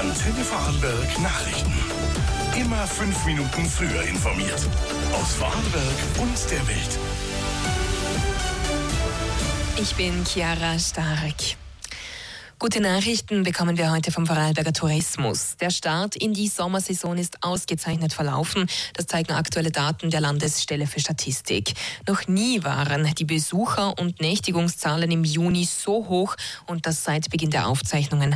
Antenne Vorarlberg Nachrichten. Immer 5 Minuten früher informiert. Aus Vorarlberg und der Welt. Ich bin Chiara Stark. Gute Nachrichten bekommen wir heute vom Vorarlberger Tourismus. Der Start in die Sommersaison ist ausgezeichnet verlaufen. Das zeigen aktuelle Daten der Landesstelle für Statistik. Noch nie waren die Besucher- und Nächtigungszahlen im Juni so hoch und das seit Beginn der Aufzeichnungen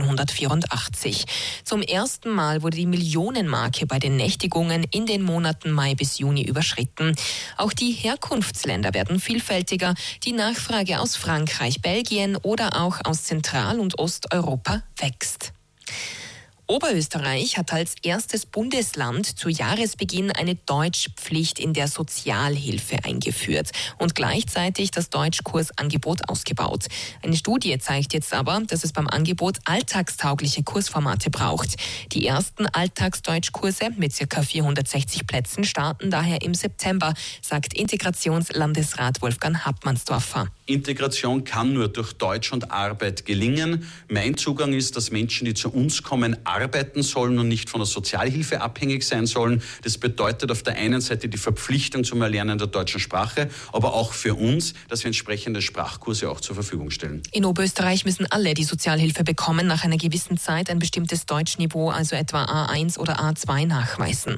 1984. Zum ersten Mal wurde die Millionenmarke bei den Nächtigungen in den Monaten Mai bis Juni überschritten. Auch die Herkunftsländer werden vielfältiger. Die Nachfrage aus Frankreich, Belgien oder auch aus Zentral- und Osteuropa wächst. Oberösterreich hat als erstes Bundesland zu Jahresbeginn eine Deutschpflicht in der Sozialhilfe eingeführt und gleichzeitig das Deutschkursangebot ausgebaut. Eine Studie zeigt jetzt aber, dass es beim Angebot alltagstaugliche Kursformate braucht. Die ersten Alltagsdeutschkurse mit ca. 460 Plätzen starten daher im September, sagt Integrationslandesrat Wolfgang Happmannsdorfer. Integration kann nur durch Deutsch und Arbeit gelingen. Mein Zugang ist, dass Menschen, die zu uns kommen, arbeiten sollen und nicht von der Sozialhilfe abhängig sein sollen. Das bedeutet auf der einen Seite die Verpflichtung zum Erlernen der deutschen Sprache, aber auch für uns, dass wir entsprechende Sprachkurse auch zur Verfügung stellen. In Oberösterreich müssen alle die Sozialhilfe bekommen, nach einer gewissen Zeit ein bestimmtes Deutschniveau, also etwa A1 oder A2, nachweisen.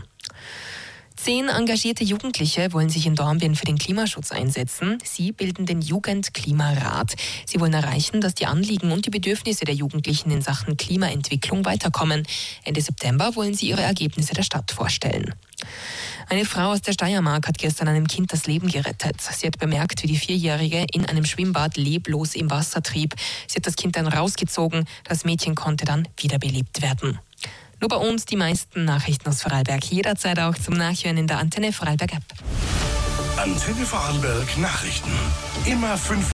10 engagierte Jugendliche wollen sich in Dornbirn für den Klimaschutz einsetzen. Sie bilden den Jugendklimarat. Sie wollen erreichen, dass die Anliegen und die Bedürfnisse der Jugendlichen in Sachen Klimaentwicklung weiterkommen. Ende September wollen sie ihre Ergebnisse der Stadt vorstellen. Eine Frau aus der Steiermark hat gestern einem Kind das Leben gerettet. Sie hat bemerkt, wie die 4-Jährige in einem Schwimmbad leblos im Wasser trieb. Sie hat das Kind dann rausgezogen. Das Mädchen konnte dann wiederbelebt werden. Nur bei uns die meisten Nachrichten aus Vorarlberg. Jederzeit auch zum Nachhören in der Antenne Vorarlberg App. Antenne Vorarlberg Nachrichten. Immer 5